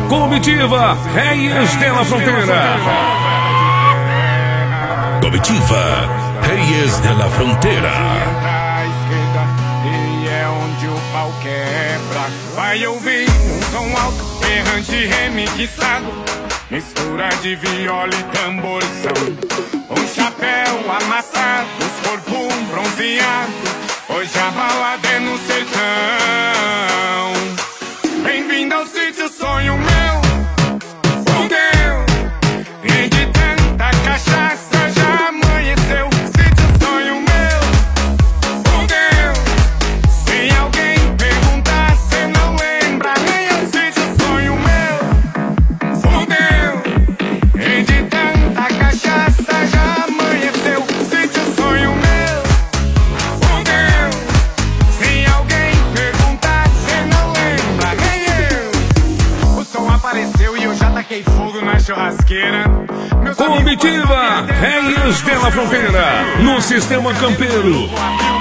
Comitiva Reis de la Frontera. Comitiva Reis de la Frontera. E é onde o pau quebra. Vai ouvir um som alto, errante remixado, mistura de viola e tamborzão. Um chapéu amassado, os corpos bronzeados. Hoje a balada é no sertão. Bem-vindo ao sítio, sonho meu. Fudeu. E de tanta cachaça já amanheceu. Sítio, sonho meu. Fudeu. Se alguém perguntar, cê não lembra. Nem é sítio, sonho meu. Fudeu. E de tanta cachaça já amanheceu. Sítio, sonho meu. Fudeu. Se alguém perguntar, cê não lembra. Nem eu. O som apareceu e eu já taquei fogo na churrasqueira. Meus amigos Comitiva Reis de la Frontera. No Sistema Campeiro.